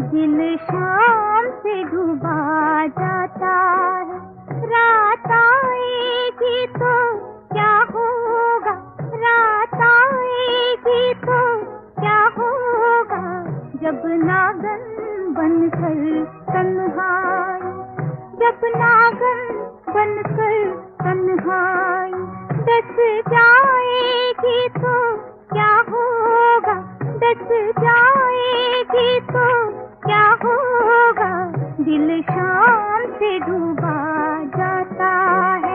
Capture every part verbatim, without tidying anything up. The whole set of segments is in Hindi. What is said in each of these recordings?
दिल शाम से डूबा जाता है, रात आएगी तो क्या होगा, रात आएगी तो क्या होगा, जब नागन बनकर तन्हाई, जब नागन बनकर तन्हाई डस जाएगी तो क्या होगा, डस जाएगी तो क्या होगा, दिल शाम से डूबा जाता है।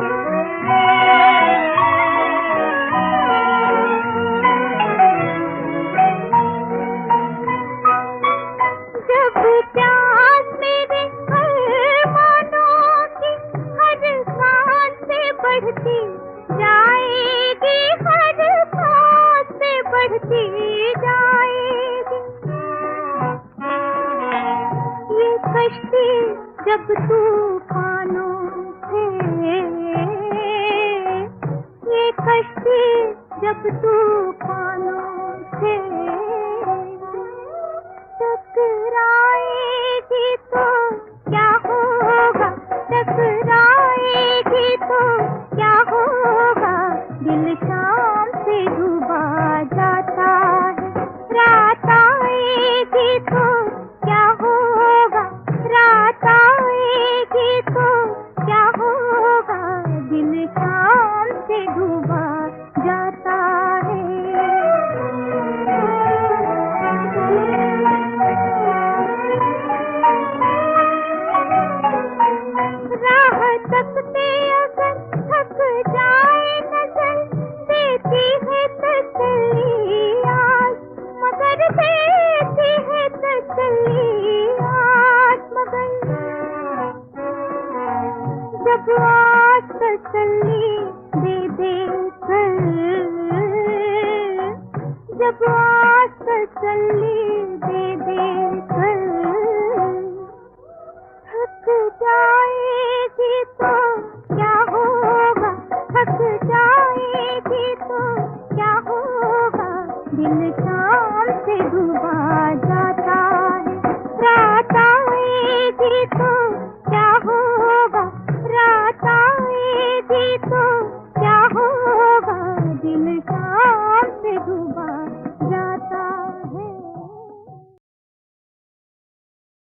जब प्यास मेरे अरमानों की हर सांस से बढ़ती जाएगी, हर सांस से बढ़ती जाएगी, ये कश्ती जब तूफानों से, ये कश्ती जब तूफानों से टकराएगी तो क्या होगा, टकराएगी तो क्या होगा, दिल शाम से डूबा जाता है, रात आएगी तो क्या होगा, रात आएगी तो क्या होगा, दिल शाम से डूबा जाता है। राह तकते अगर थक जाए नजर, देती है तसल्ली आज, मगर देती है तसल्ली आज, मगर जब आज तसल्ली दे दे कर, जब आज तसल्ली दे दे कर थक जाएगी तो क्या होगा, थक जाएगी तो क्या होगा, दिल शाम